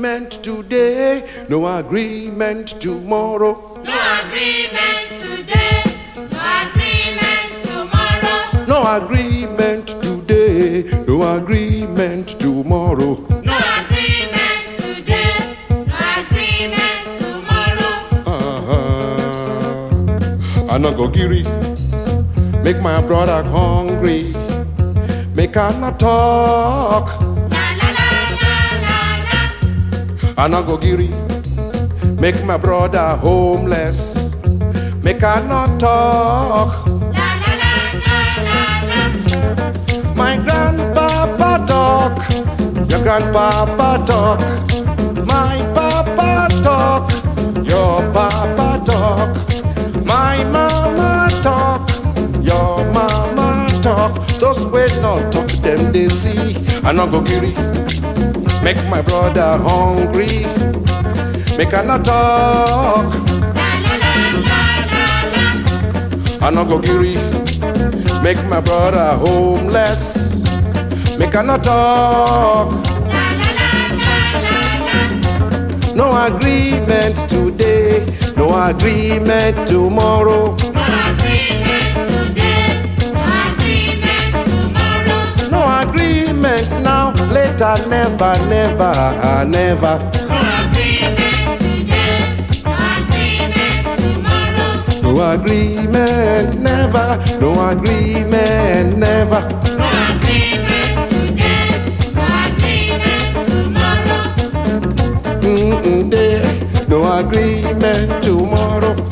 agreement today, no agreement tomorrow. No agreement today, no agreement tomorrow. No agreement today, no agreement tomorrow. No agreement today, no agreement tomorrow. I no go giri, make my brother hungry, make I not talk. La la la la la la. I no go giri, make my brother homeless, make I not talk. La la la la la la. My grandpapa talk, your grandpapa talk, my papa talk, your papa talk, my mama talk, your mama talk. Those ways not talk, them they see. I no go giri, make my brother hungry, make I not talk. La la la la la la. I no go giri, make my brother homeless, make I not talk. La la la la la la. No agreement today, no agreement tomorrow. No agreement today, no agreement tomorrow. No agreement now, later, never, never, never. No agreement today, no agreement tomorrow. No agreement, never, no agreement, never. No agreement today, no agreement tomorrow. No agreement tomorrow.